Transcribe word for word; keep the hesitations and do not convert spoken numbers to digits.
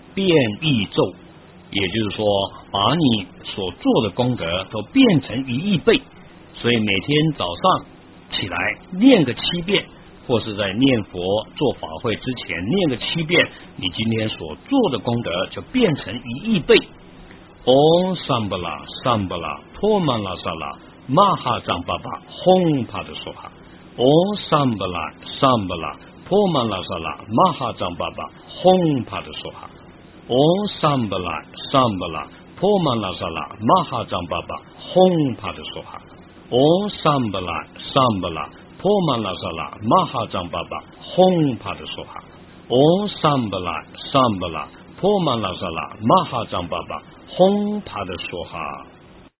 变亿咒，也就是说，把你所做的功德都变成一亿倍。所以每天早上起来念个七遍，或是在念佛做法会之前念个七遍，你今天所做的功德就变成一亿倍。Om Sambala Sambala Pomala Sala Maha Jambaba Hom Pada Soha Om Sambala Sambala Pomala Sala Maha Jambaba Hom Pada Soha Om Sambala Sambala Pomala Sala Maha Jambaba Hom Pada Soha Om Sambala Sambala Pomala Sala Maha Jambaba Hom Pada Soha Om Sambala Sambala Pomala Sala Maha Jambaba Hom Pada Soha